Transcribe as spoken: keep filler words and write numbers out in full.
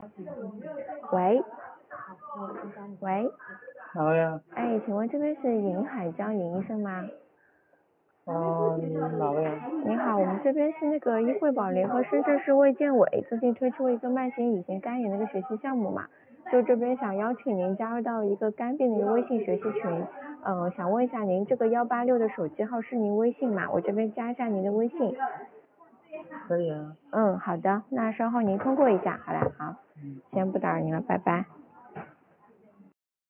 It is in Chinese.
喂，喂， 哪位啊？ 哎，请问这边是银海江尹医生吗？ 哦，你哪位啊？ 您好，我们这边是那个医惠宝联合深圳市卫健委最近推出一个慢性乙型肝炎的一个学习项目嘛，就这边想邀请您加入到一个肝病的一个微信学习群，嗯，想问一下您这个幺八六的手机号是您微信吗？我这边加一下您的微信。 可以啊。 嗯，好的，那稍后您通过一下，好了，好， 嗯。 先不打扰您了，拜拜。